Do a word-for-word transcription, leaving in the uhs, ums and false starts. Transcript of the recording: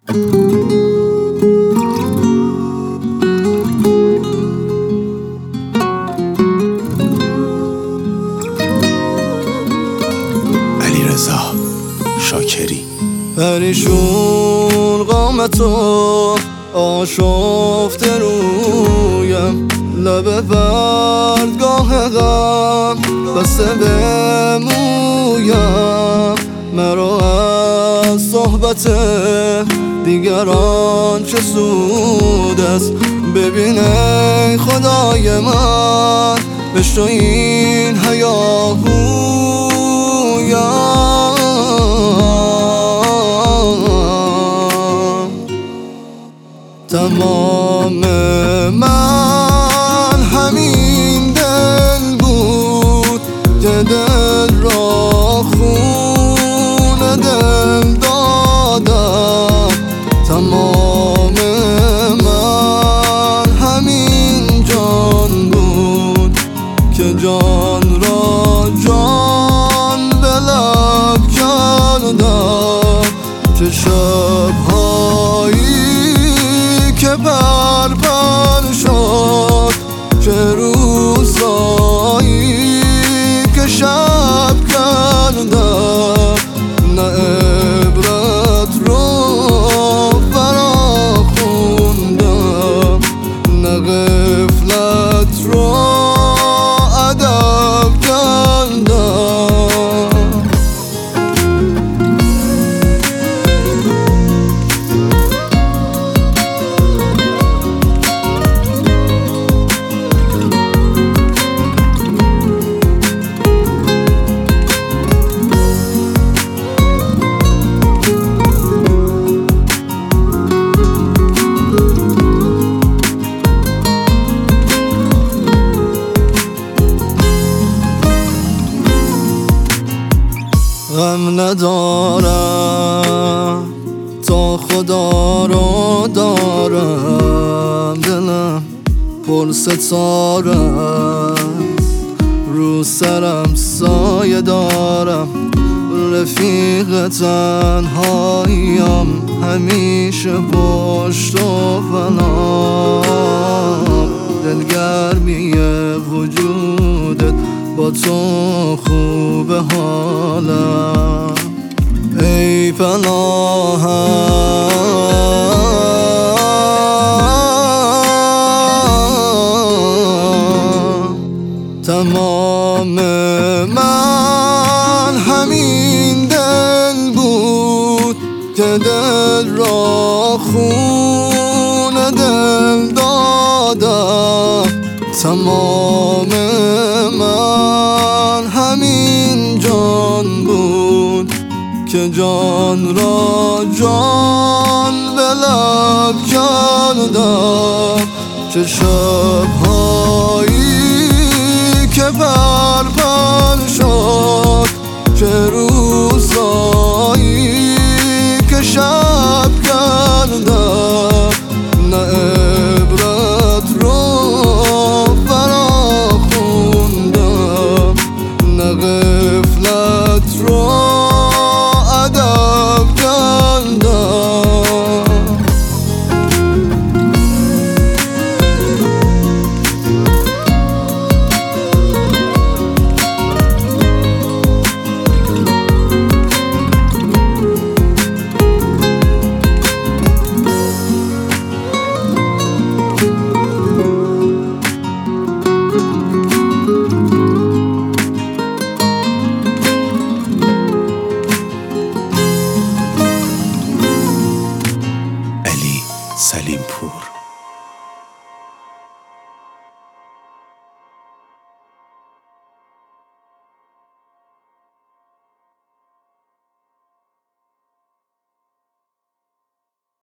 علیرضا شاکری. پریشون قامتو آشفته رویم، لب بردگاه غم بسته به مویم. مرا از صحبت دیگران چه سود است؟ ببین ای خدای من، بشنو این هیاهویم. تمام من همین دل بود که دل را خون دل دادم. تمام من همین جان بود که جان را جان به لب کردم. چه شب‌هایی که پر پر شد، چه روزایی که شب کردم. نه عبرت رو فرا خوندم، نه غفلت رو ادب کردم. غم ندارم تا خدا رو دارم، دلم پر ستاره است، رو سرم سایه دارم. رفیق تنهاییم همیشه پشت و فنام. دلگرمی وجودت با تو خوب حالم. ای پناهم. تمام من همین دل بود که دل را خون دل دادم. تمام من همین جان بود که جان را جان به لب کردم. چه شب‌هایی که پر پر شد، چه روزایی که شب کردم. نه عبرت رو فرا خوندم، نه غفلت رو ادب کردم. سلیم‌پور.